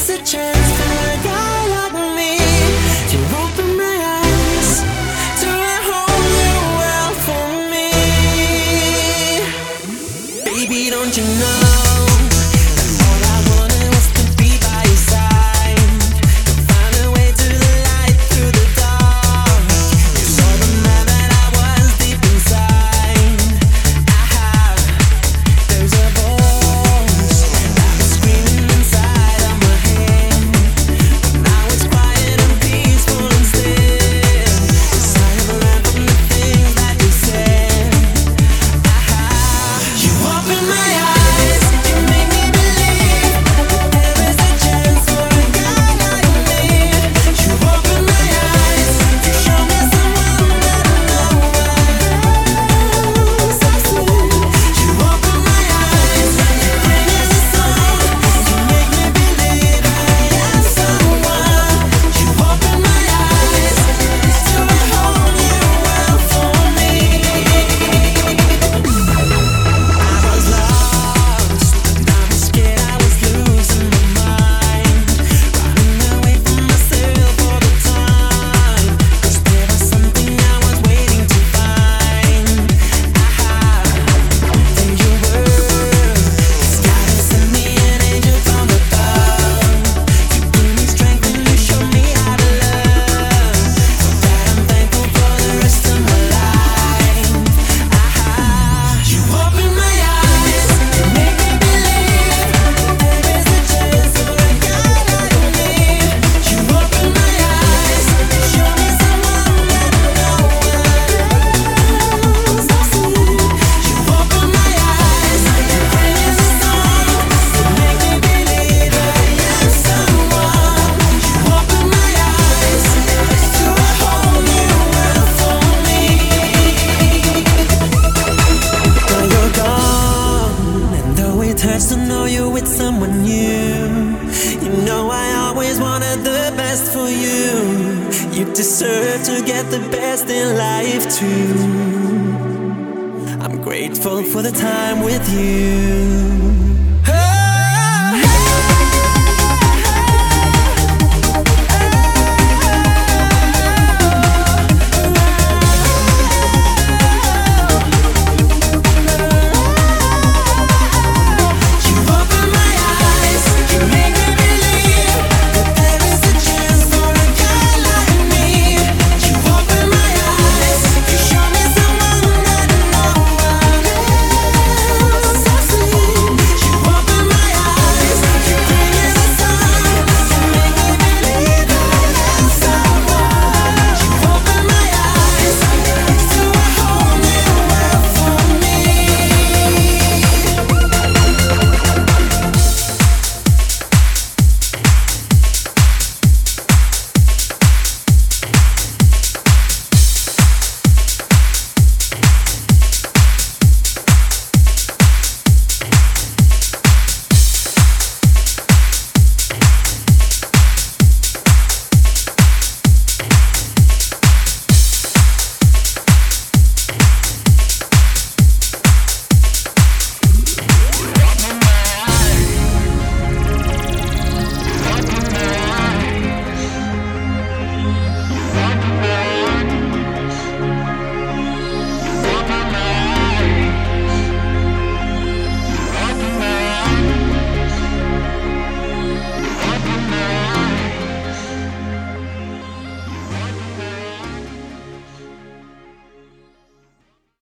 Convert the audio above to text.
is a chance for a guy like me. You open my eyes to a whole new world for me. Baby, don't you know? To know you with someone new. You know I always wanted the best for you. You deserve to get the best in life too. I'm grateful for the time with you.